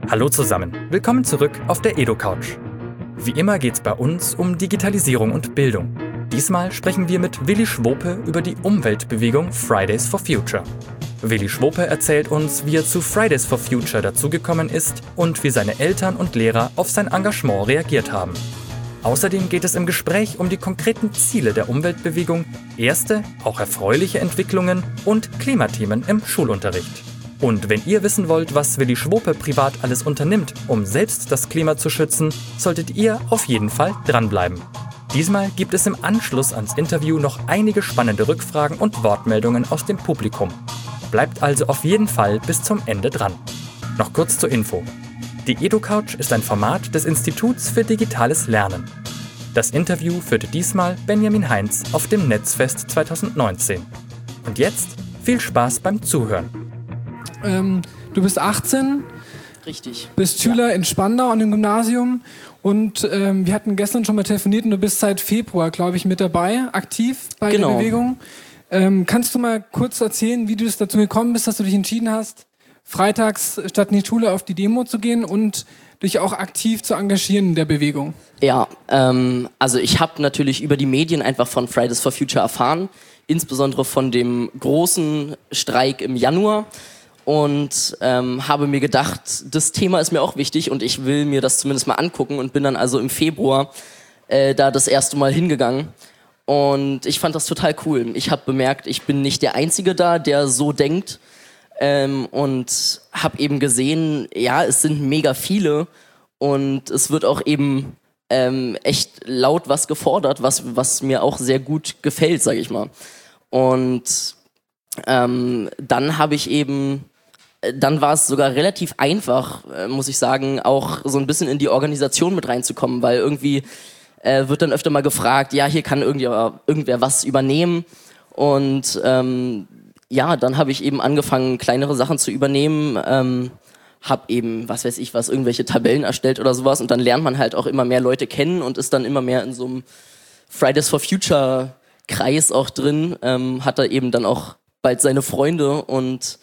Hallo zusammen, willkommen zurück auf der Edo-Couch. Wie immer geht's bei uns um Digitalisierung und Bildung. Diesmal sprechen wir mit Willi Schwope über die Umweltbewegung Fridays for Future. Willi Schwope erzählt uns, wie er zu Fridays for Future dazugekommen ist und wie seine Eltern und Lehrer auf sein Engagement reagiert haben. Außerdem geht es im Gespräch um die konkreten Ziele der Umweltbewegung, erste, auch erfreuliche Entwicklungen und Klimathemen im Schulunterricht. Und wenn ihr wissen wollt, was Willi Schwope privat alles unternimmt, um selbst das Klima zu schützen, solltet ihr auf jeden Fall dranbleiben. Diesmal gibt es im Anschluss ans Interview noch einige spannende Rückfragen und Wortmeldungen aus dem Publikum. Bleibt also auf jeden Fall bis zum Ende dran. Noch kurz zur Info. Die Edo-Couch ist ein Format des Instituts für digitales Lernen. Das Interview führte diesmal Benjamin Heinz auf dem Netzfest 2019. Und jetzt viel Spaß beim Zuhören. Du bist 18, Richtig. bist Schüler in Spandau an dem Gymnasium und wir hatten gestern schon mal telefoniert und du bist seit Februar, glaube ich, mit dabei, aktiv bei der Bewegung. Kannst du mal kurz erzählen, wie du dazu gekommen bist, dass du dich entschieden hast, freitags statt in die Schule auf die Demo zu gehen und dich auch aktiv zu engagieren in der Bewegung? Ja, also ich habe natürlich über die Medien einfach von Fridays for Future erfahren, insbesondere von dem großen Streik im Januar. Und habe mir gedacht, das Thema ist mir auch wichtig und ich will mir das zumindest mal angucken und bin dann also im Februar da das erste Mal hingegangen. Und ich fand das total cool. Ich habe bemerkt, ich bin nicht der Einzige da, der so denkt. Und habe eben gesehen, ja, es sind mega viele und es wird auch eben echt laut was gefordert, was mir auch sehr gut gefällt, sage ich mal. Und dann habe ich eben... Dann war es sogar relativ einfach, muss ich sagen, auch so ein bisschen in die Organisation mit reinzukommen, weil irgendwie wird dann öfter mal gefragt, ja, hier kann irgendwer was übernehmen. Und ja, dann habe ich eben angefangen, kleinere Sachen zu übernehmen, habe eben, was weiß ich was, irgendwelche Tabellen erstellt oder sowas und dann lernt man halt auch immer mehr Leute kennen und ist dann immer mehr in so einem Fridays for Future Kreis auch drin, hat da eben dann auch bald seine Freunde und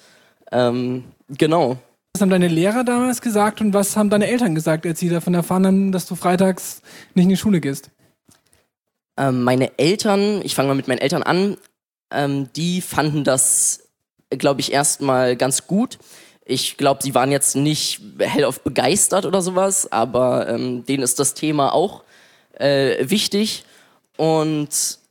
genau. Was haben deine Lehrer damals gesagt und was haben deine Eltern gesagt, als sie davon erfahren haben, dass du freitags nicht in die Schule gehst? Meine Eltern, ich fange mal mit meinen Eltern an, die fanden das, glaube ich, erstmal ganz gut. Ich glaube, sie waren jetzt nicht hellauf begeistert oder sowas, aber denen ist das Thema auch wichtig und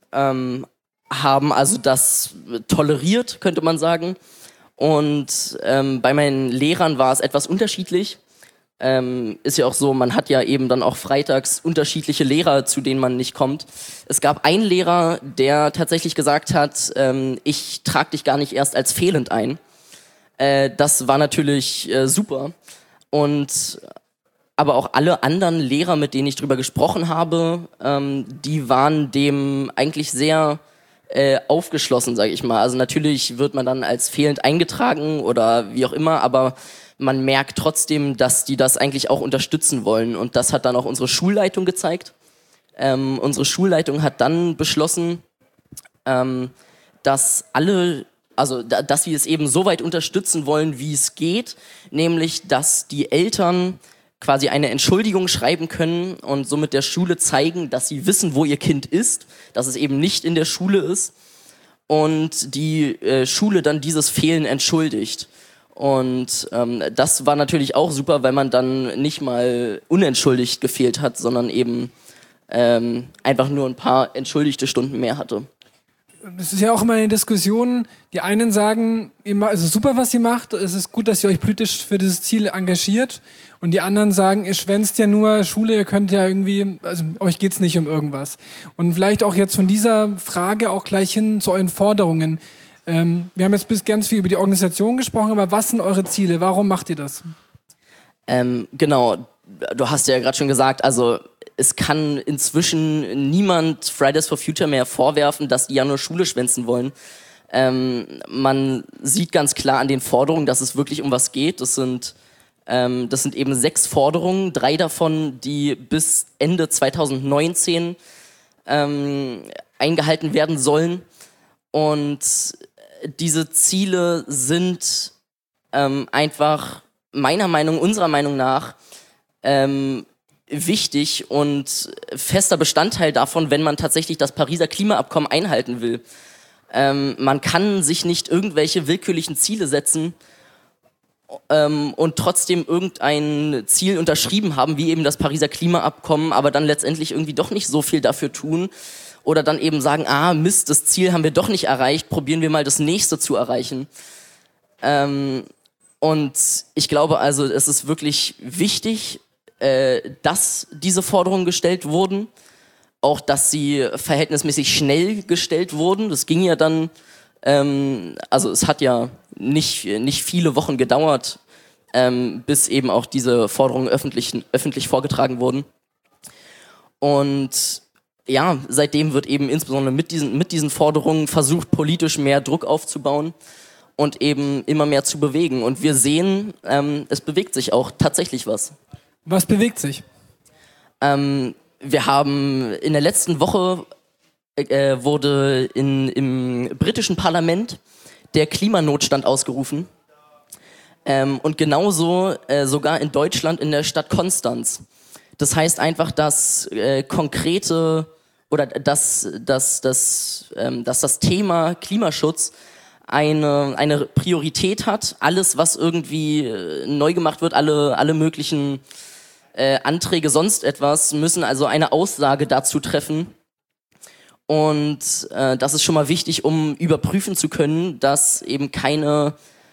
haben also das toleriert, könnte man sagen. Und bei meinen Lehrern war es etwas unterschiedlich. Ist ja auch so, man hat ja eben dann auch freitags unterschiedliche Lehrer, zu denen man nicht kommt. Es gab einen Lehrer, der tatsächlich gesagt hat, ich trage dich gar nicht erst als fehlend ein. Das war natürlich super. Aber auch alle anderen Lehrer, mit denen ich drüber gesprochen habe, die waren dem eigentlich sehr aufgeschlossen, sage ich mal. Also natürlich wird man dann als fehlend eingetragen oder wie auch immer, aber man merkt trotzdem, dass die das eigentlich auch unterstützen wollen. Und das hat dann auch unsere Schulleitung gezeigt. Unsere Schulleitung hat dann beschlossen, dass dass sie es eben so weit unterstützen wollen, wie es geht, nämlich, dass die Eltern quasi eine Entschuldigung schreiben können und somit der Schule zeigen, dass sie wissen, wo ihr Kind ist, dass es eben nicht in der Schule ist und die Schule dann dieses Fehlen entschuldigt. Und das war natürlich auch super, weil man dann nicht mal unentschuldigt gefehlt hat, sondern eben einfach nur ein paar entschuldigte Stunden mehr hatte. Das ist ja auch immer eine Diskussion. Die einen sagen, es ist super, was ihr macht, es ist gut, dass ihr euch politisch für dieses Ziel engagiert. Und die anderen sagen, ihr schwänzt ja nur Schule, ihr könnt ja irgendwie, also euch geht's nicht um irgendwas. Und vielleicht auch jetzt von dieser Frage auch gleich hin zu euren Forderungen. Wir haben jetzt bis ganz viel über die Organisation gesprochen, aber was sind eure Ziele? Warum macht ihr das? Genau, du hast ja gerade schon gesagt, also es kann inzwischen niemand Fridays for Future mehr vorwerfen, dass die ja nur Schule schwänzen wollen. Man sieht ganz klar an den Forderungen, dass es wirklich um was geht. Das sind eben 6 Forderungen, 3 davon, die bis Ende 2019 eingehalten werden sollen. Und diese Ziele sind einfach unserer Meinung nach wichtig und fester Bestandteil davon, wenn man tatsächlich das Pariser Klimaabkommen einhalten will. Man kann sich nicht irgendwelche willkürlichen Ziele setzen und trotzdem irgendein Ziel unterschrieben haben, wie eben das Pariser Klimaabkommen, aber dann letztendlich irgendwie doch nicht so viel dafür tun oder dann eben sagen, Mist, das Ziel haben wir doch nicht erreicht, probieren wir mal das nächste zu erreichen. Und ich glaube also, es ist wirklich wichtig, dass diese Forderungen gestellt wurden, auch dass sie verhältnismäßig schnell gestellt wurden. Das ging ja dann, also es hat ja nicht viele Wochen gedauert, bis eben auch diese Forderungen öffentlich vorgetragen wurden. Und ja, seitdem wird eben insbesondere mit diesen Forderungen versucht, politisch mehr Druck aufzubauen und eben immer mehr zu bewegen. Und wir sehen, es bewegt sich auch tatsächlich was. Was bewegt sich? Wir haben in der letzten Woche wurde im britischen Parlament der Klimanotstand ausgerufen. Und genauso sogar in Deutschland in der Stadt Konstanz. Das heißt einfach, dass konkrete oder dass das Thema Klimaschutz eine Priorität hat. Alles, was irgendwie neu gemacht wird, alle möglichen Anträge, sonst etwas, müssen also eine Aussage dazu treffen. Und das ist schon mal wichtig, um überprüfen zu können, dass eben keine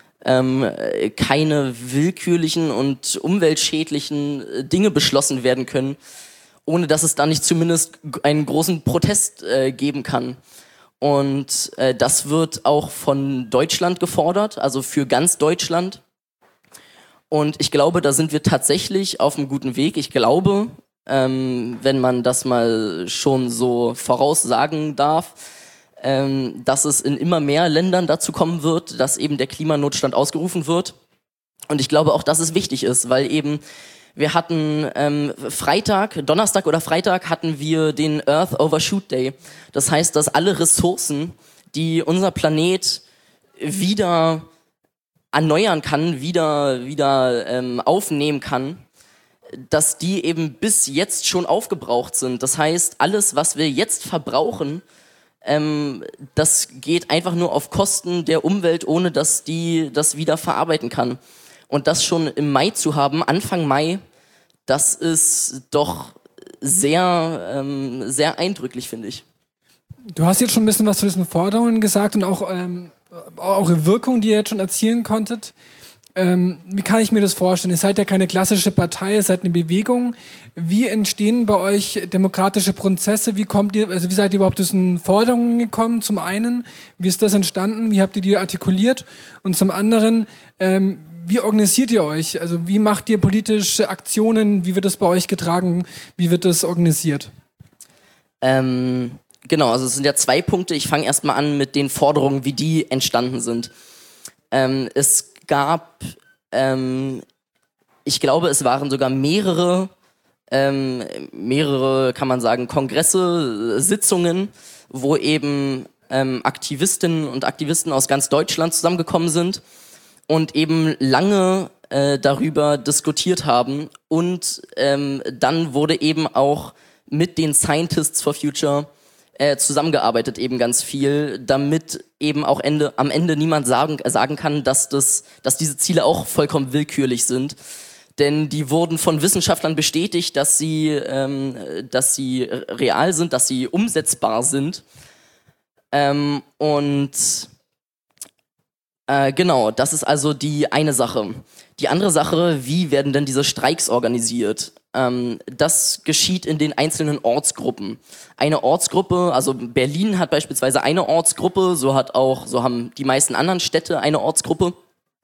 willkürlichen und umweltschädlichen Dinge beschlossen werden können, ohne dass es da nicht zumindest einen großen Protest geben kann. Und das wird auch von Deutschland gefordert, also für ganz Deutschland. Und ich glaube, da sind wir tatsächlich auf einem guten Weg. Ich glaube, wenn man das mal schon so voraussagen darf, dass es in immer mehr Ländern dazu kommen wird, dass eben der Klimanotstand ausgerufen wird. Und ich glaube auch, dass es wichtig ist, weil eben wir hatten Donnerstag oder Freitag hatten wir den Earth Overshoot Day. Das heißt, dass alle Ressourcen, die unser Planet wieder erneuern kann, wieder aufnehmen kann, dass die eben bis jetzt schon aufgebraucht sind. Das heißt, alles, was wir jetzt verbrauchen, das geht einfach nur auf Kosten der Umwelt, ohne dass die das wieder verarbeiten kann. Und das schon im Mai zu haben, Anfang Mai, das ist doch sehr, sehr eindrücklich, finde ich. Du hast jetzt schon ein bisschen was zu diesen Forderungen gesagt und auch eure Wirkung, die ihr jetzt schon erzielen konntet. Wie kann ich mir das vorstellen? Ihr seid ja keine klassische Partei, ihr seid eine Bewegung. Wie entstehen bei euch demokratische Prozesse? Wie seid ihr überhaupt zu diesen Forderungen gekommen? Zum einen, wie ist das entstanden? Wie habt ihr die artikuliert? Und zum anderen, wie organisiert ihr euch? Also wie macht ihr politische Aktionen? Wie wird das bei euch getragen? Wie wird das organisiert? Genau, also es sind ja 2 Punkte. Ich fange erstmal an mit den Forderungen, wie die entstanden sind. Es gab, ich glaube, es waren sogar mehrere, kann man sagen, Kongresse, Sitzungen, wo eben Aktivistinnen und Aktivisten aus ganz Deutschland zusammengekommen sind und eben lange darüber diskutiert haben. Und dann wurde eben auch mit den Scientists for Future zusammengearbeitet, eben ganz viel, damit eben auch am Ende niemand sagen kann, dass diese Ziele auch vollkommen willkürlich sind. Denn die wurden von Wissenschaftlern bestätigt, dass sie real sind, dass sie umsetzbar sind. Genau, das ist also die eine Sache. Die andere Sache, wie werden denn diese Streiks organisiert? Das geschieht in den einzelnen Ortsgruppen. Eine Ortsgruppe, also Berlin hat beispielsweise eine Ortsgruppe, so haben die meisten anderen Städte eine Ortsgruppe.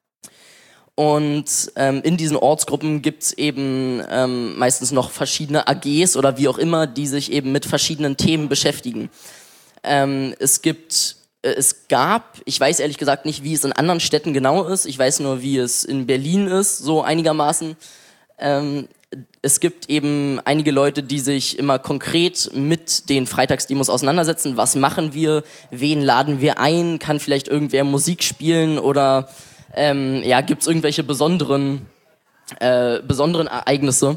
Und in diesen Ortsgruppen gibt's eben meistens noch verschiedene AGs oder wie auch immer, die sich eben mit verschiedenen Themen beschäftigen. Es gab, ich weiß ehrlich gesagt nicht, wie es in anderen Städten genau ist, ich weiß nur, wie es in Berlin ist, so einigermaßen. Es gibt eben einige Leute, die sich immer konkret mit den Freitagsdemos auseinandersetzen. Was machen wir? Wen laden wir ein? Kann vielleicht irgendwer Musik spielen? Oder gibt es irgendwelche besonderen besonderen Ereignisse.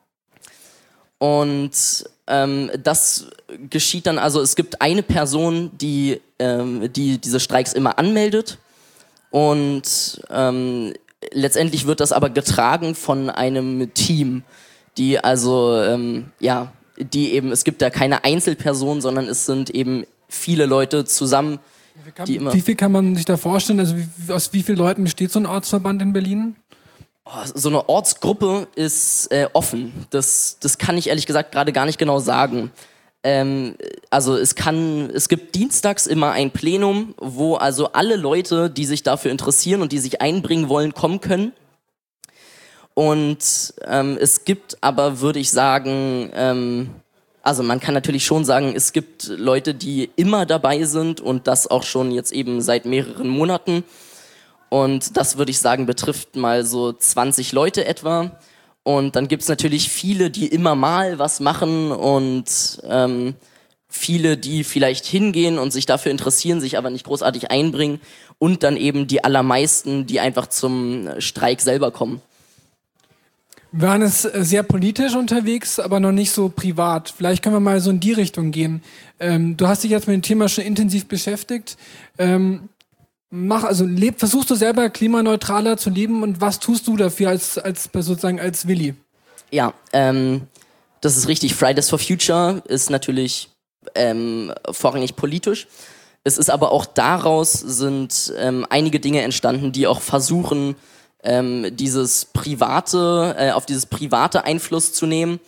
Und das geschieht dann, also es gibt eine Person, die diese Streiks immer anmeldet und letztendlich wird das aber getragen von einem Team, die also, die eben, es gibt da keine Einzelperson, sondern es sind eben viele Leute zusammen, die immer... Wie viel kann man sich da vorstellen? Also aus wie vielen Leuten besteht so ein Ortsverband in Berlin? So eine Ortsgruppe ist offen. Das kann ich ehrlich gesagt gerade gar nicht genau sagen. Also es gibt dienstags immer ein Plenum, wo also alle Leute, die sich dafür interessieren und die sich einbringen wollen, kommen können. Und es gibt aber, würde ich sagen, also man kann natürlich schon sagen, es gibt Leute, die immer dabei sind und das auch schon jetzt eben seit mehreren Monaten. Und das, würde ich sagen, betrifft mal so 20 Leute etwa. Und dann gibt's natürlich viele, die immer mal was machen und viele, die vielleicht hingehen und sich dafür interessieren, sich aber nicht großartig einbringen. Und dann eben die allermeisten, die einfach zum Streik selber kommen. Wir waren es sehr politisch unterwegs, aber noch nicht so privat. Vielleicht können wir mal so in die Richtung gehen. Du hast dich jetzt mit dem Thema schon intensiv beschäftigt. Versuchst du selber klimaneutraler zu leben und was tust du dafür als Willi? Ja, das ist richtig. Fridays for Future ist natürlich vorrangig politisch. Es ist aber auch daraus sind einige Dinge entstanden, die auch versuchen, auf dieses private Einfluss zu nehmen.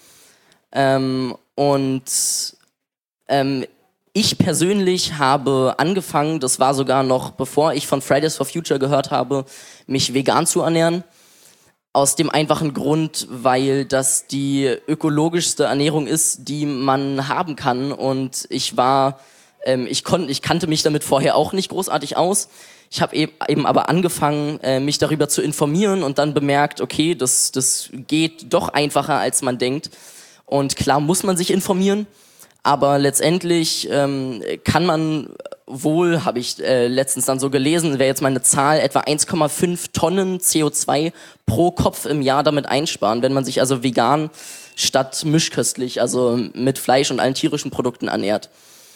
Ich persönlich habe angefangen, das war sogar noch bevor ich von Fridays for Future gehört habe, mich vegan zu ernähren. Aus dem einfachen Grund, weil das die ökologischste Ernährung ist, die man haben kann. Und ich kannte mich damit vorher auch nicht großartig aus. Ich habe eben aber angefangen, mich darüber zu informieren und dann bemerkt, okay, das geht doch einfacher, als man denkt. Und klar muss man sich informieren. Aber letztendlich kann man wohl, habe ich letztens dann so gelesen, wäre jetzt mal eine Zahl, etwa 1,5 Tonnen CO2 pro Kopf im Jahr damit einsparen, wenn man sich also vegan statt mischköstlich, also mit Fleisch und allen tierischen Produkten ernährt.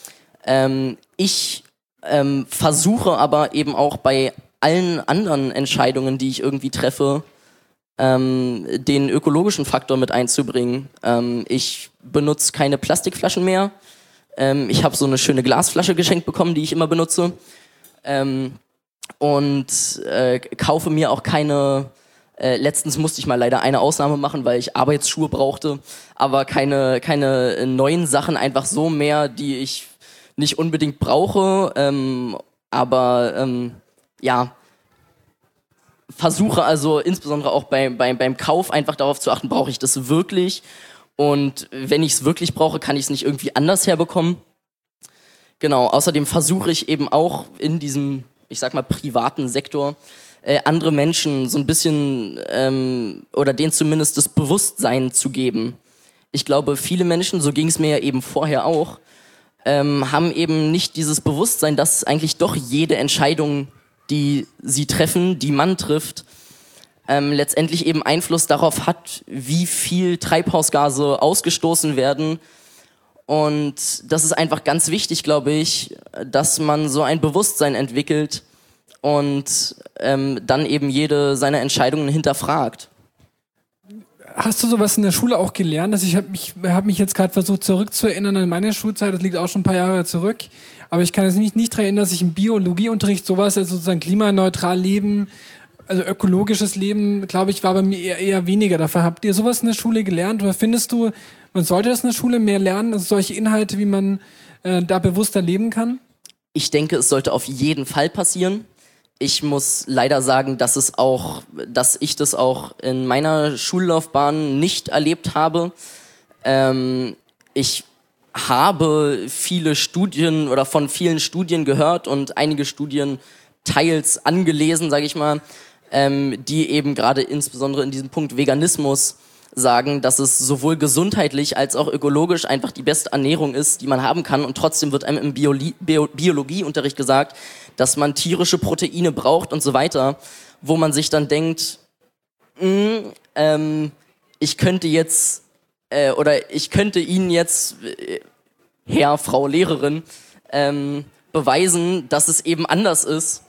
Ich versuche aber eben auch bei allen anderen Entscheidungen, die ich irgendwie treffe, den ökologischen Faktor mit einzubringen. Ich benutze keine Plastikflaschen mehr. Ich habe so eine schöne Glasflasche geschenkt bekommen, die ich immer benutze. Kaufe mir auch keine... letztens musste ich mal leider eine Ausnahme machen, weil ich Arbeitsschuhe brauchte, aber keine neuen Sachen einfach so mehr, die ich nicht unbedingt brauche. Versuche also insbesondere auch beim Kauf einfach darauf zu achten, brauche ich das wirklich? Und wenn ich es wirklich brauche, kann ich es nicht irgendwie anders herbekommen? Genau, außerdem versuche ich eben auch in diesem, ich sag mal, privaten Sektor andere Menschen so ein bisschen oder denen zumindest das Bewusstsein zu geben. Ich glaube, viele Menschen, so ging es mir ja eben vorher auch, haben eben nicht dieses Bewusstsein, dass eigentlich doch jede Entscheidung, die sie treffen, die man trifft, letztendlich eben Einfluss darauf hat, wie viel Treibhausgase ausgestoßen werden. Und das ist einfach ganz wichtig, glaube ich, dass man so ein Bewusstsein entwickelt und dann eben jede seiner Entscheidungen hinterfragt. Hast du sowas in der Schule auch gelernt? Also ich hab mich jetzt gerade versucht zurückzuerinnern an meine Schulzeit, das liegt auch schon ein paar Jahre zurück, aber ich kann es nicht daran erinnern, dass ich im Biologieunterricht sowas, also sozusagen klimaneutral leben, also ökologisches Leben, glaube ich, war bei mir eher weniger. Dafür habt ihr sowas in der Schule gelernt oder findest du, man sollte das in der Schule mehr lernen, also solche Inhalte, wie man da bewusster leben kann? Ich denke, es sollte auf jeden Fall passieren. Ich muss leider sagen, dass ich das auch in meiner Schullaufbahn nicht erlebt habe. Ich habe viele Studien oder von vielen Studien gehört und einige Studien teils angelesen, sage ich mal, die eben gerade insbesondere in diesem Punkt Veganismus sagen, dass es sowohl gesundheitlich als auch ökologisch einfach die beste Ernährung ist, die man haben kann. Und trotzdem wird einem im Biologieunterricht gesagt, dass man tierische Proteine braucht und so weiter, wo man sich dann denkt, ich könnte Ihnen jetzt, Herr, Frau Lehrerin, beweisen, dass es eben anders ist.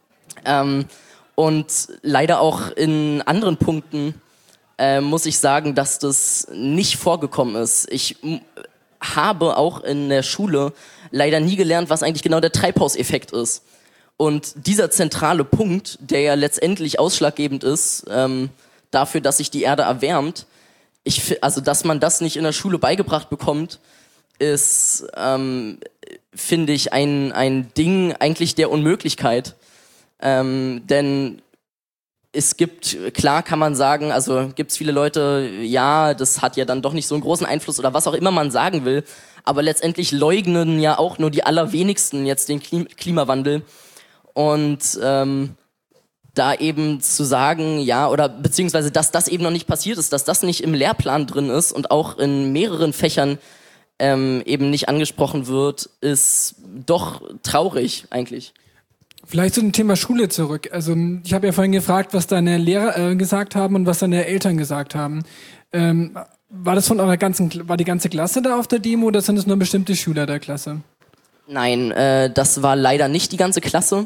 Und leider auch in anderen Punkten muss ich sagen, dass das nicht vorgekommen ist. Ich habe auch in der Schule leider nie gelernt, was eigentlich genau der Treibhauseffekt ist. Und dieser zentrale Punkt, der ja letztendlich ausschlaggebend ist dafür, dass sich die Erde erwärmt, also dass man das nicht in der Schule beigebracht bekommt, ist, finde ich, ein Ding eigentlich der Unmöglichkeit. Denn es gibt, klar kann man sagen, also gibt es viele Leute, ja, das hat ja dann doch nicht so einen großen Einfluss oder was auch immer man sagen will, aber letztendlich leugnen ja auch nur die allerwenigsten jetzt den Klimawandel. Und da eben zu sagen, ja, oder beziehungsweise, dass das eben noch nicht passiert ist, dass das nicht im Lehrplan drin ist und auch in mehreren Fächern eben nicht angesprochen wird, ist doch traurig eigentlich. Vielleicht zu dem Thema Schule zurück. Also ich habe ja vorhin gefragt, was deine Lehrer gesagt haben und was deine Eltern gesagt haben. War das war die ganze Klasse da auf der Demo oder sind es nur bestimmte Schüler der Klasse? Nein, das war leider nicht die ganze Klasse.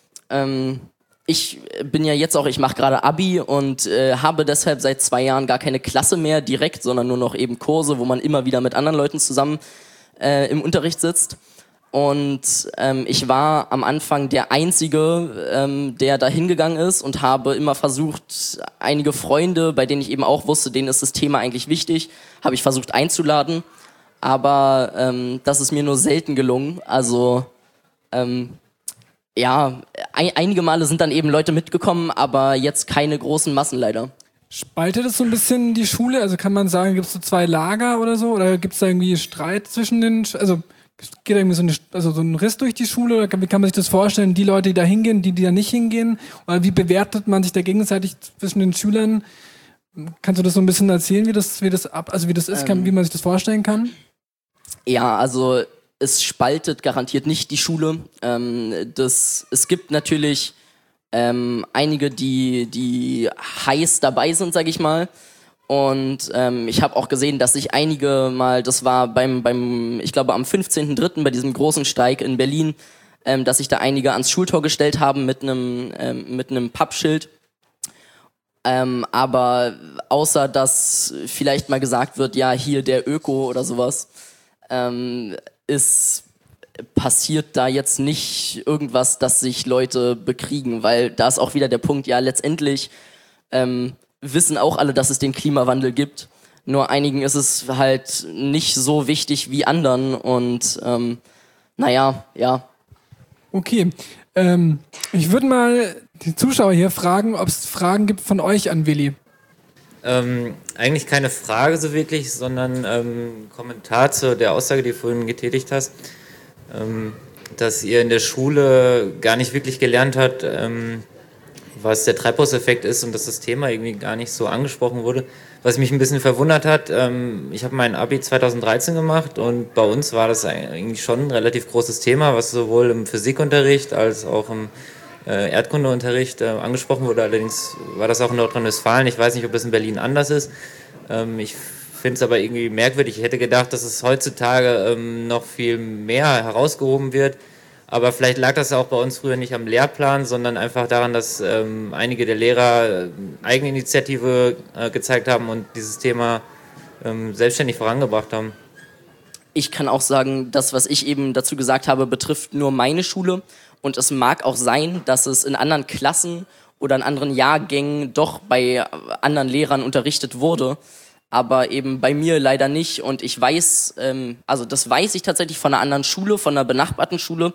Ich bin ja jetzt auch, ich mache gerade Abi und habe deshalb seit 2 Jahren gar keine Klasse mehr direkt, sondern nur noch eben Kurse, wo man immer wieder mit anderen Leuten zusammen im Unterricht sitzt. Und ich war am Anfang der Einzige, der da hingegangen ist und habe immer versucht, einige Freunde, bei denen ich eben auch wusste, denen ist das Thema eigentlich wichtig, habe ich versucht einzuladen. Aber das ist mir nur selten gelungen. Also ja, einige Male sind dann eben Leute mitgekommen, aber jetzt keine großen Massen leider. Spaltet es so ein bisschen die Schule? Also kann man sagen, gibt es so 2 Lager oder so? Oder gibt es da irgendwie Streit zwischen den... Also geht da irgendwie so ein Riss durch die Schule? Oder wie kann man sich das vorstellen? Die Leute, die da hingehen, die da nicht hingehen? Oder wie bewertet man sich da gegenseitig zwischen den Schülern? Kannst du das so ein bisschen erzählen, wie das ist, wie man sich das vorstellen kann? Ja, also es spaltet garantiert nicht die Schule. Es gibt natürlich einige, die heiß dabei sind, sag ich mal. Und ich habe auch gesehen, dass sich einige mal, das war ich glaube am 15.03. bei diesem großen Streik in Berlin, dass sich da einige ans Schultor gestellt haben mit einem Pappschild. Aber außer dass vielleicht mal gesagt wird, ja, hier der Öko oder sowas, passiert da jetzt nicht irgendwas, dass sich Leute bekriegen, weil da ist auch wieder der Punkt, ja, letztendlich wissen auch alle, dass es den Klimawandel gibt, nur einigen ist es halt nicht so wichtig wie anderen und naja, ja. Okay, ich würde mal die Zuschauer hier fragen, ob es Fragen gibt von euch an Willi. Eigentlich keine Frage so wirklich, sondern Kommentar zu der Aussage, die du vorhin getätigt hast, dass ihr in der Schule gar nicht wirklich gelernt habt, was der Treibhauseffekt ist und dass das Thema irgendwie gar nicht so angesprochen wurde. Was mich ein bisschen verwundert hat, ich habe mein Abi 2013 gemacht und bei uns war das eigentlich schon ein relativ großes Thema, was sowohl im Physikunterricht als auch im Erdkundeunterricht angesprochen wurde. Allerdings war das auch in Nordrhein-Westfalen. Ich weiß nicht, ob das in Berlin anders ist. Ich finde es aber irgendwie merkwürdig. Ich hätte gedacht, dass es heutzutage noch viel mehr herausgehoben wird. Aber vielleicht lag das auch bei uns früher nicht am Lehrplan, sondern einfach daran, dass einige der Lehrer Eigeninitiative gezeigt haben und dieses Thema selbstständig vorangebracht haben. Ich kann auch sagen, das, was ich eben dazu gesagt habe, betrifft nur meine Schule. Und es mag auch sein, dass es in anderen Klassen oder in anderen Jahrgängen doch bei anderen Lehrern unterrichtet wurde. Aber eben bei mir leider nicht. Und ich weiß, also das weiß ich tatsächlich von einer anderen Schule, von einer benachbarten Schule,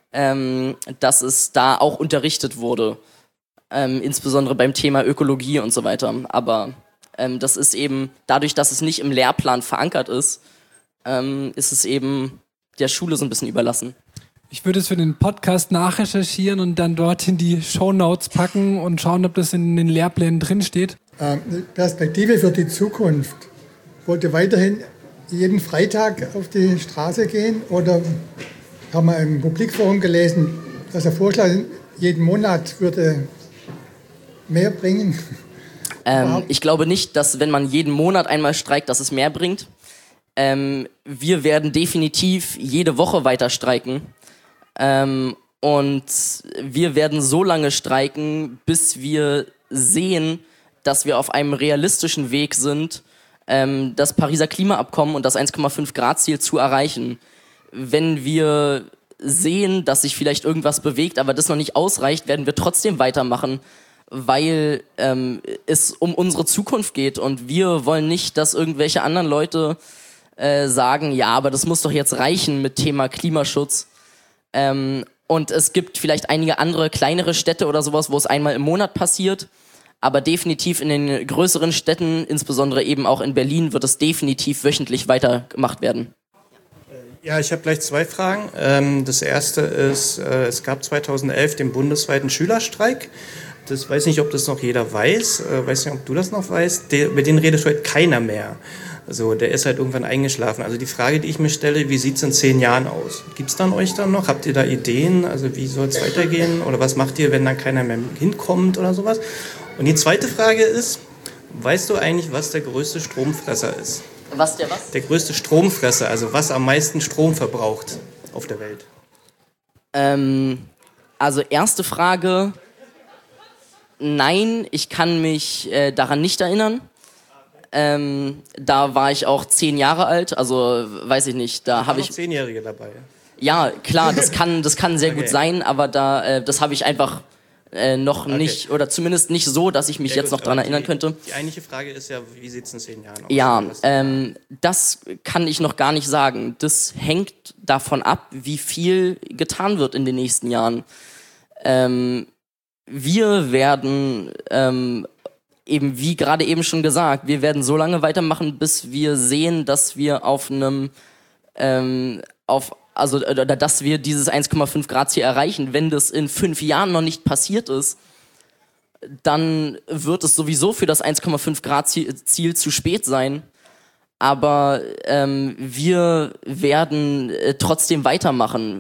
dass es da auch unterrichtet wurde. Insbesondere beim Thema Ökologie und so weiter. Aber das ist eben, dadurch, dass es nicht im Lehrplan verankert ist es eben der Schule so ein bisschen überlassen. Ich würde es für den Podcast nachrecherchieren und dann dort in die Shownotes packen und schauen, ob das in den Lehrplänen drinsteht. Perspektive für die Zukunft. Wollt ihr weiterhin jeden Freitag auf die Straße gehen? Oder haben wir im Publikforum gelesen, dass der Vorschlag jeden Monat würde mehr bringen? Ich glaube nicht, dass wenn man jeden Monat einmal streikt, dass es mehr bringt. Wir werden definitiv jede Woche weiter streiken. Und wir werden so lange streiken, bis wir sehen, dass wir auf einem realistischen Weg sind, das Pariser Klimaabkommen und das 1,5 Grad Ziel zu erreichen. Wenn wir sehen, dass sich vielleicht irgendwas bewegt, aber das noch nicht ausreicht, werden wir trotzdem weitermachen, weil es um unsere Zukunft geht und wir wollen nicht, dass irgendwelche anderen Leute sagen, ja, aber das muss doch jetzt reichen mit Thema Klimaschutz. Und es gibt vielleicht einige andere kleinere Städte oder sowas, wo es einmal im Monat passiert, aber definitiv in den größeren Städten, insbesondere eben auch in Berlin, wird es definitiv wöchentlich weitergemacht werden. Ja, ich habe gleich 2 Fragen. Das erste ist, es gab 2011 den bundesweiten Schülerstreik. Das weiß nicht, ob das noch jeder weiß. Weiß nicht, ob du das noch weißt. Über den redet heute keiner mehr. Also der ist halt irgendwann eingeschlafen. Also die Frage, die ich mir stelle, wie sieht es in 10 Jahren aus? Gibt es dann euch dann noch? Habt ihr da Ideen? Also wie soll es weitergehen? Oder was macht ihr, wenn dann keiner mehr hinkommt oder sowas? Und die zweite Frage ist, weißt du eigentlich, was der größte Stromfresser ist? Was? Der größte Stromfresser, also was am meisten Strom verbraucht auf der Welt? Also erste Frage, nein, ich kann mich daran nicht erinnern. Da war ich auch 10 Jahre alt, also weiß ich nicht, da habe ich... 10-Jährige dabei. Ja, klar, das kann sehr gut sein, aber das habe ich einfach noch nicht, oder zumindest nicht so, dass ich mich jetzt noch dran erinnern könnte. Die eigentliche Frage ist ja, wie sieht es in 10 Jahren aus? Ja, das kann ich noch gar nicht sagen. Das hängt davon ab, wie viel getan wird in den nächsten Jahren. Wir werden, eben wie gerade eben schon gesagt, wir werden so lange weitermachen, bis wir sehen, dass wir auf einem, dass wir dieses 1,5 Grad Ziel erreichen. Wenn das in 5 Jahren noch nicht passiert ist, dann wird es sowieso für das 1,5 Grad Ziel zu spät sein. Aber wir werden trotzdem weitermachen.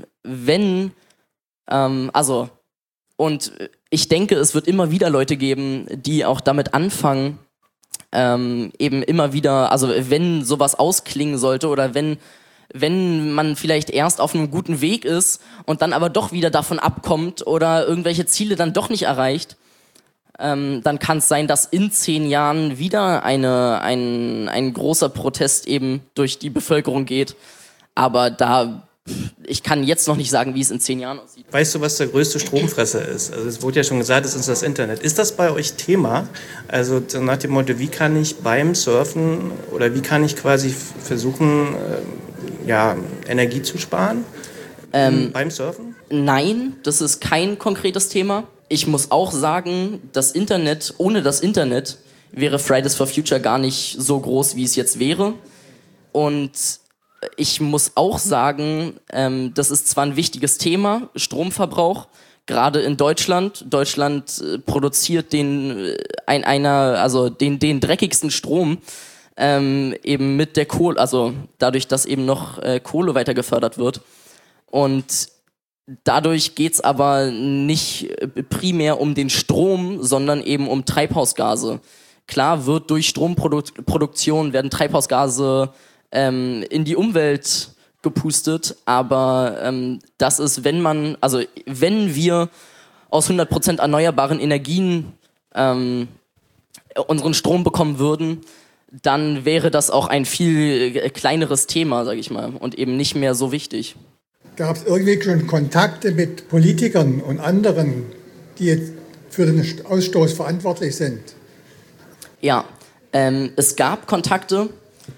Und ich denke, es wird immer wieder Leute geben, die auch damit anfangen, eben immer wieder, also wenn sowas ausklingen sollte oder wenn man vielleicht erst auf einem guten Weg ist und dann aber doch wieder davon abkommt oder irgendwelche Ziele dann doch nicht erreicht, dann kann es sein, dass in 10 Jahren wieder ein großer Protest eben durch die Bevölkerung geht. Aber ich kann jetzt noch nicht sagen, wie es in 10 Jahren aussieht. Weißt du, was der größte Stromfresser ist? Also es wurde ja schon gesagt, es ist das Internet. Ist das bei euch Thema? Also nach dem Motto, wie kann ich beim Surfen oder wie kann ich quasi versuchen, Energie zu sparen beim Surfen? Nein, das ist kein konkretes Thema. Ich muss auch sagen, ohne das Internet wäre Fridays for Future gar nicht so groß, wie es jetzt wäre. Und ich muss auch sagen, das ist zwar ein wichtiges Thema, Stromverbrauch, gerade in Deutschland. Deutschland produziert den dreckigsten Strom eben mit der Kohle, also dadurch, dass eben noch Kohle weiter gefördert wird. Und dadurch geht's aber nicht primär um den Strom, sondern eben um Treibhausgase. Klar wird durch Stromproduktion werden Treibhausgase in die Umwelt gepustet, aber das ist, wenn wir aus 100% erneuerbaren Energien unseren Strom bekommen würden, dann wäre das auch ein viel kleineres Thema, sage ich mal, und eben nicht mehr so wichtig. Gab es irgendwie schon Kontakte mit Politikern und anderen, die jetzt für den Ausstoß verantwortlich sind? Ja, es gab Kontakte.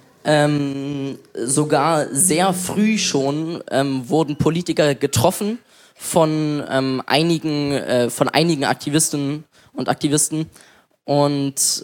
Sogar sehr früh schon wurden Politiker getroffen von einigen Aktivistinnen und Aktivisten und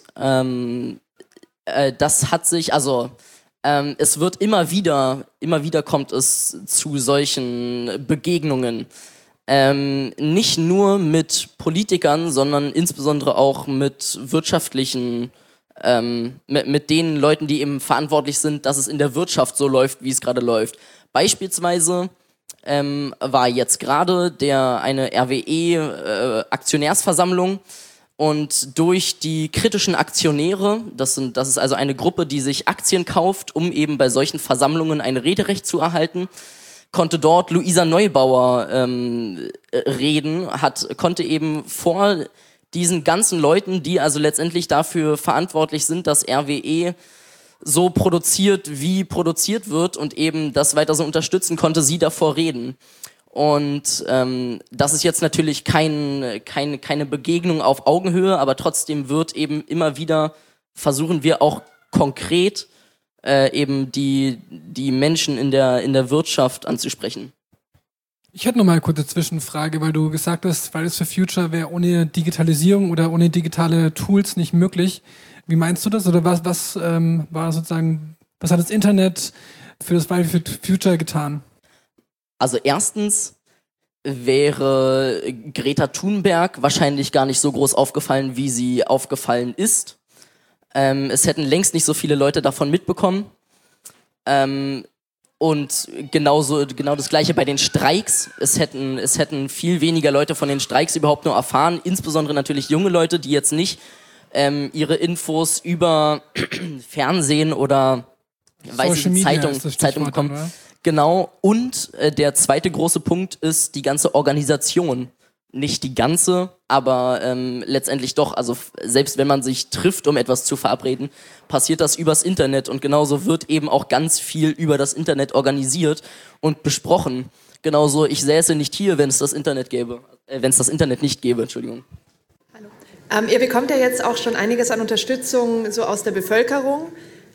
das hat sich, es wird immer wieder kommt es zu solchen Begegnungen. Nicht nur mit Politikern, sondern insbesondere auch mit wirtschaftlichen mit den Leuten, die eben verantwortlich sind, dass es in der Wirtschaft so läuft, wie es gerade läuft. Beispielsweise war jetzt gerade eine RWE Aktionärsversammlung, Und durch die kritischen Aktionäre, das ist also eine Gruppe, die sich Aktien kauft, um eben bei solchen Versammlungen ein Rederecht zu erhalten, konnte dort Luisa Neubauer reden, konnte eben vor diesen ganzen Leuten, die also letztendlich dafür verantwortlich sind, dass RWE so produziert, wie produziert wird und eben das weiter so unterstützen, konnte sie davor reden. Und das ist jetzt natürlich keine Begegnung auf Augenhöhe, aber trotzdem wird eben immer wieder, versuchen wir auch konkret eben die Menschen in der Wirtschaft anzusprechen. Ich hätte noch mal eine kurze Zwischenfrage, weil du gesagt hast, Fridays for Future wäre ohne Digitalisierung oder ohne digitale Tools nicht möglich. Wie meinst du das? Oder was war sozusagen, was hat das Internet für das Fridays for Future getan? Also erstens wäre Greta Thunberg wahrscheinlich gar nicht so groß aufgefallen, wie sie aufgefallen ist. Es hätten längst nicht so viele Leute davon mitbekommen. Und genau das Gleiche bei den Streiks. Es hätten viel weniger Leute von den Streiks überhaupt nur erfahren, insbesondere natürlich junge Leute, die jetzt nicht ihre Infos über Fernsehen oder Zeitung bekommen. Oder? Genau, und der zweite große Punkt ist die ganze Organisation. Nicht die ganze, aber letztendlich doch. Also selbst wenn man sich trifft, um etwas zu verabreden, passiert das übers Internet. Und genauso wird eben auch ganz viel über das Internet organisiert und besprochen. Genauso, ich säße nicht hier, wenn es das Internet gäbe. Wenn es das Internet nicht gäbe, Entschuldigung. Hallo. Ihr bekommt ja jetzt auch schon einiges an Unterstützung so aus der Bevölkerung.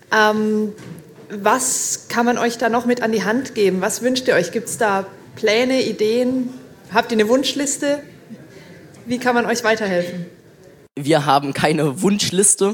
Was kann man euch da noch mit an die Hand geben? Was wünscht ihr euch? Gibt es da Pläne, Ideen? Habt ihr eine Wunschliste? Wie kann man euch weiterhelfen? Wir haben keine Wunschliste.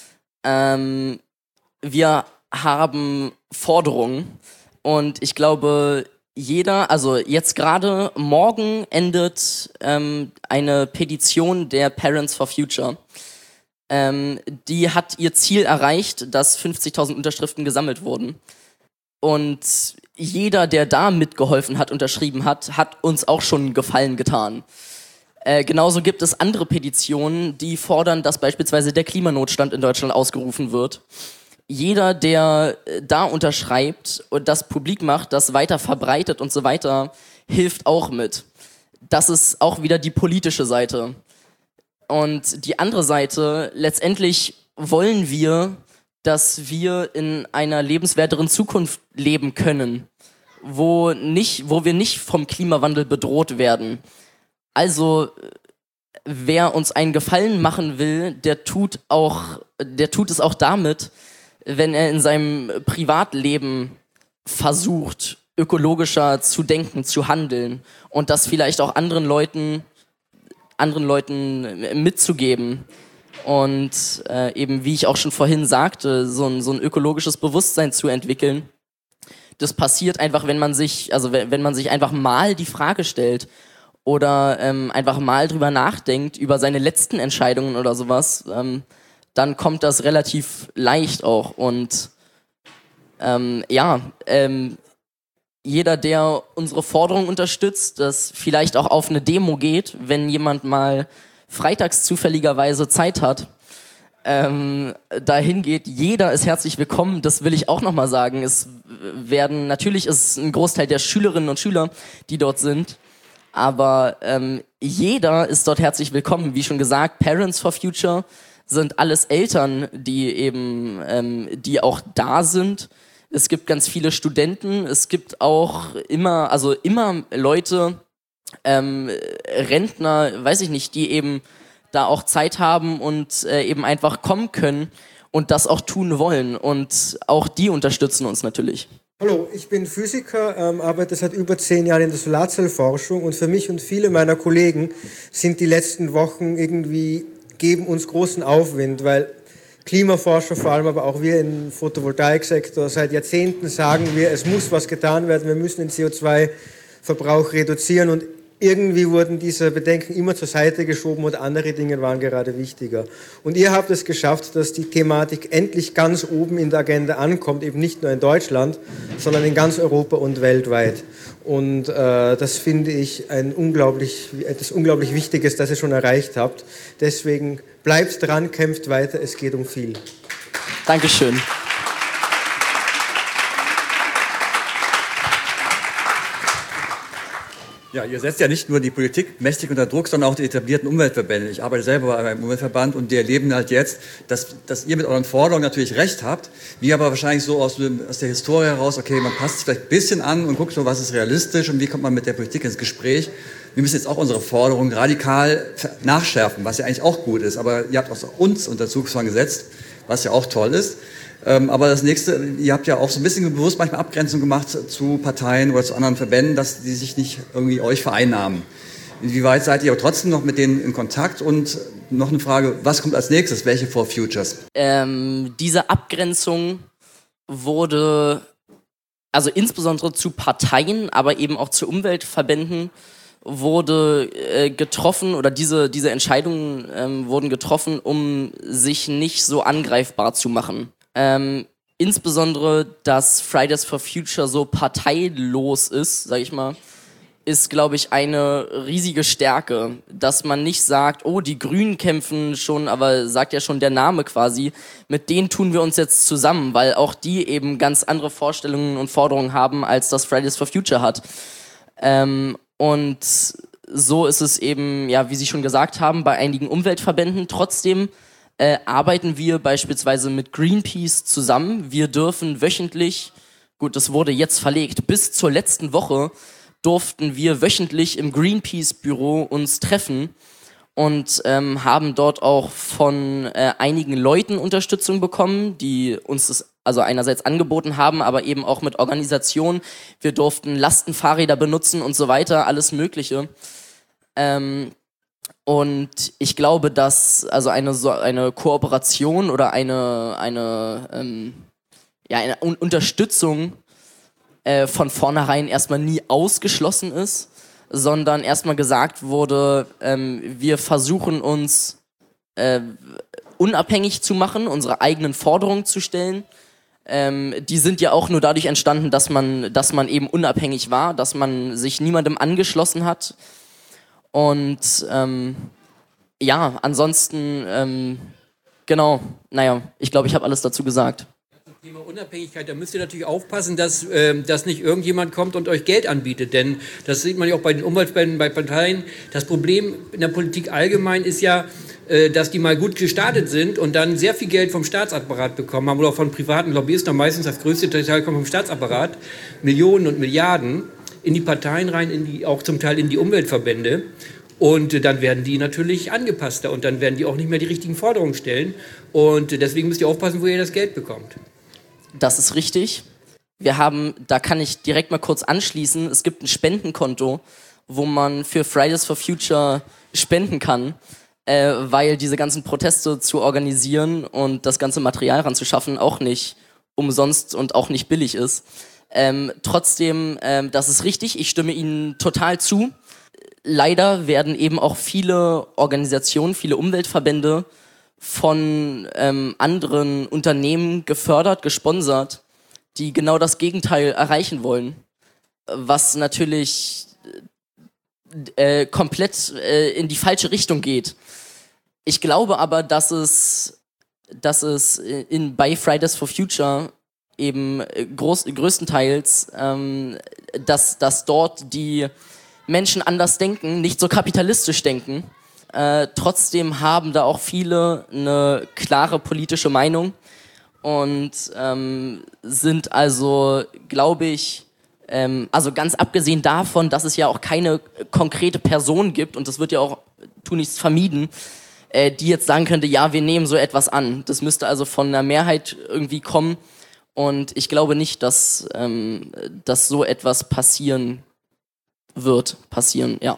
Wir haben Forderungen. Und ich glaube, also jetzt gerade morgen endet eine Petition der Parents for Future. Die hat ihr Ziel erreicht, dass 50.000 Unterschriften gesammelt wurden. Und jeder, der da mitgeholfen hat, unterschrieben hat, hat uns auch schon einen Gefallen getan. Genauso gibt es andere Petitionen, die fordern, dass beispielsweise der Klimanotstand in Deutschland ausgerufen wird. Jeder, der da unterschreibt und das publik macht, das weiter verbreitet und so weiter, hilft auch mit. Das ist auch wieder die politische Seite. Und die andere Seite, letztendlich wollen wir, dass wir in einer lebenswerteren Zukunft leben können, wo wir nicht vom Klimawandel bedroht werden. Also, wer uns einen Gefallen machen will, der tut es auch damit, wenn er in seinem Privatleben versucht, ökologischer zu denken, zu handeln und das vielleicht auch anderen Leuten mitzugeben. Und eben, wie ich auch schon vorhin sagte, so ein ökologisches Bewusstsein zu entwickeln. Das passiert einfach, wenn man sich einfach mal die Frage stellt oder einfach mal drüber nachdenkt, über seine letzten Entscheidungen oder sowas, dann kommt das relativ leicht auch. Und jeder, der unsere Forderung unterstützt, das vielleicht auch auf eine Demo geht, wenn jemand mal freitags zufälligerweise Zeit hat, dahin geht, jeder ist herzlich willkommen, das will ich auch nochmal sagen. Natürlich ist ein Großteil der Schülerinnen und Schüler, die dort sind, aber jeder ist dort herzlich willkommen. Wie schon gesagt, Parents for Future sind alles Eltern, die auch da sind. Es gibt ganz viele Studenten, es gibt auch immer Leute, Rentner, weiß ich nicht, die eben da auch Zeit haben und eben einfach kommen können und das auch tun wollen. Und auch die unterstützen uns natürlich. Hallo, ich bin Physiker, arbeite seit über 10 Jahren in der Solarzellforschung und für mich und viele meiner Kollegen sind die letzten Wochen geben uns großen Aufwind, weil Klimaforscher, vor allem aber auch wir im Photovoltaiksektor, seit Jahrzehnten sagen wir, es muss was getan werden, wir müssen den CO2-Verbrauch reduzieren und irgendwie wurden diese Bedenken immer zur Seite geschoben und andere Dinge waren gerade wichtiger. Und ihr habt es geschafft, dass die Thematik endlich ganz oben in der Agenda ankommt, eben nicht nur in Deutschland, sondern in ganz Europa und weltweit. Und das finde ich etwas unglaublich Wichtiges, das ihr schon erreicht habt. Deswegen bleibt dran, kämpft weiter, es geht um viel. Dankeschön. Ja, ihr setzt ja nicht nur die Politik mächtig unter Druck, sondern auch die etablierten Umweltverbände. Ich arbeite selber bei einem Umweltverband und die erleben halt jetzt, dass ihr mit euren Forderungen natürlich recht habt, wir aber wahrscheinlich so aus der Historie heraus, okay, man passt sich vielleicht ein bisschen an und guckt so, was ist realistisch und wie kommt man mit der Politik ins Gespräch. Wir müssen jetzt auch unsere Forderungen radikal nachschärfen, was ja eigentlich auch gut ist, aber ihr habt auch uns unter Zugzwang gesetzt, was ja auch toll ist. Aber das nächste, ihr habt ja auch so ein bisschen bewusst manchmal Abgrenzung gemacht zu Parteien oder zu anderen Verbänden, dass die sich nicht irgendwie euch vereinnahmen. Inwieweit seid ihr aber trotzdem noch mit denen in Kontakt? Und noch eine Frage, was kommt als nächstes? Welche For Futures? Diese Abgrenzung wurde, also insbesondere zu Parteien, aber eben auch zu Umweltverbänden, wurde getroffen, oder diese Entscheidungen wurden getroffen, um sich nicht so angreifbar zu machen. Insbesondere, dass Fridays for Future so parteilos ist, sag ich mal, ist, glaube ich, eine riesige Stärke, dass man nicht sagt, oh, die Grünen kämpfen schon, aber sagt ja schon der Name quasi, mit denen tun wir uns jetzt zusammen, weil auch die eben ganz andere Vorstellungen und Forderungen haben, als das Fridays for Future hat. Und so ist es eben, ja, wie Sie schon gesagt haben, bei einigen Umweltverbänden. Trotzdem arbeiten wir beispielsweise mit Greenpeace zusammen. Wir dürfen wöchentlich, gut, das wurde jetzt verlegt, bis zur letzten Woche durften wir wöchentlich im Greenpeace-Büro uns treffen und haben dort auch von einigen Leuten Unterstützung bekommen, die uns das also einerseits angeboten haben, aber eben auch mit Organisationen. Wir durften Lastenfahrräder benutzen und so weiter, alles Mögliche. Und ich glaube, dass also eine Kooperation oder eine Unterstützung von vornherein erstmal nie ausgeschlossen ist, sondern erstmal gesagt wurde, wir versuchen uns unabhängig zu machen, unsere eigenen Forderungen zu stellen. Die sind ja auch nur dadurch entstanden, dass man eben unabhängig war, dass man sich niemandem angeschlossen hat. Und ansonsten, genau, ich glaube, ich habe alles dazu gesagt. Thema Unabhängigkeit, da müsst ihr natürlich aufpassen, dass nicht irgendjemand kommt und euch Geld anbietet, denn das sieht man ja auch bei den Umweltverbänden, bei Parteien. Das Problem in der Politik allgemein ist ja, dass die mal gut gestartet sind und dann sehr viel Geld vom Staatsapparat bekommen haben oder auch von privaten Lobbyisten, meistens das größte Teil kommt vom Staatsapparat, Millionen und Milliarden in die Parteien rein, auch zum Teil in die Umweltverbände. Und dann werden die natürlich angepasster und dann werden die auch nicht mehr die richtigen Forderungen stellen. Und deswegen müsst ihr aufpassen, wo ihr das Geld bekommt. Das ist richtig. Wir haben, da kann ich direkt mal kurz anschließen, es gibt ein Spendenkonto, wo man für Fridays for Future spenden kann, weil diese ganzen Proteste zu organisieren und das ganze Material ranzuschaffen auch nicht umsonst und auch nicht billig ist. Trotzdem, das ist richtig, ich stimme Ihnen total zu. Leider werden eben auch viele Organisationen, viele Umweltverbände von anderen Unternehmen gefördert, gesponsert, die genau das Gegenteil erreichen wollen, was natürlich komplett in die falsche Richtung geht. Ich glaube aber, dass es bei Fridays for Future eben größtenteils, dass dort die Menschen anders denken, nicht so kapitalistisch denken. Trotzdem haben da auch viele eine klare politische Meinung und sind also, glaube ich, also ganz abgesehen davon, dass es ja auch keine konkrete Person gibt, und das wird ja auch tunlichst vermieden, die jetzt sagen könnte, ja, wir nehmen so etwas an. Das müsste also von einer Mehrheit irgendwie kommen, und ich glaube nicht, dass so etwas passieren wird. Ja.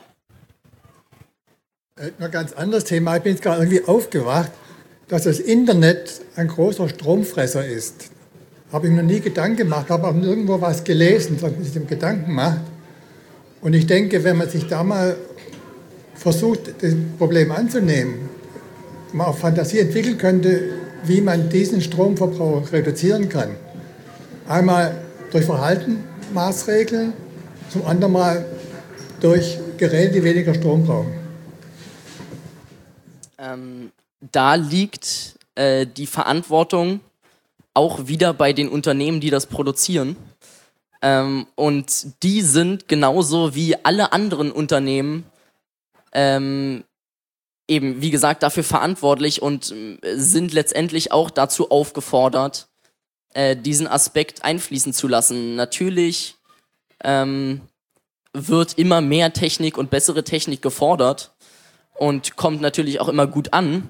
Noch ein ganz anderes Thema. Ich bin jetzt gerade irgendwie aufgewacht, dass das Internet ein großer Stromfresser ist. Habe ich mir nie Gedanken gemacht, habe auch nirgendwo was gelesen, was mich dem Gedanken macht. Und ich denke, wenn man sich da mal versucht, das Problem anzunehmen, man auch Fantasie entwickeln könnte, wie man diesen Stromverbrauch reduzieren kann. Einmal durch Verhaltensmaßregeln, zum anderen mal durch Geräte, die weniger Strom brauchen. Da liegt die Verantwortung auch wieder bei den Unternehmen, die das produzieren. Und die sind genauso wie alle anderen Unternehmen eben, wie gesagt, dafür verantwortlich und sind letztendlich auch dazu aufgefordert, diesen Aspekt einfließen zu lassen. Natürlich wird immer mehr Technik und bessere Technik gefordert und kommt natürlich auch immer gut an.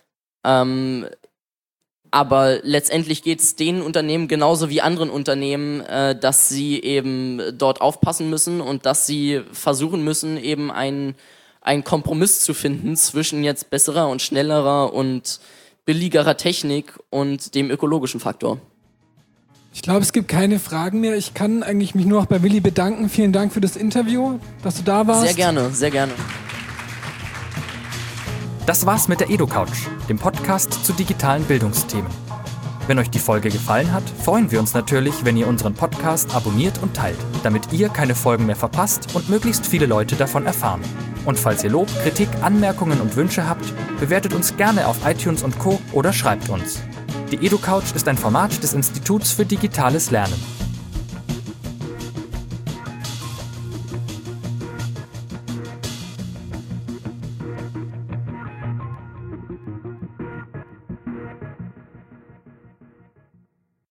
Aber letztendlich geht es den Unternehmen genauso wie anderen Unternehmen, dass sie eben dort aufpassen müssen und dass sie versuchen müssen, eben einen Kompromiss zu finden zwischen jetzt besserer und schnellerer und billigerer Technik und dem ökologischen Faktor. Ich glaube, es gibt keine Fragen mehr. Ich kann eigentlich mich nur noch bei Willi bedanken. Vielen Dank für das Interview, dass du da warst. Sehr gerne, sehr gerne. Das war's mit der EduCouch, dem Podcast zu digitalen Bildungsthemen. Wenn euch die Folge gefallen hat, freuen wir uns natürlich, wenn ihr unseren Podcast abonniert und teilt, damit ihr keine Folgen mehr verpasst und möglichst viele Leute davon erfahren. Und falls ihr Lob, Kritik, Anmerkungen und Wünsche habt, bewertet uns gerne auf iTunes und Co. oder schreibt uns. Die EduCouch ist ein Format des Instituts für digitales Lernen.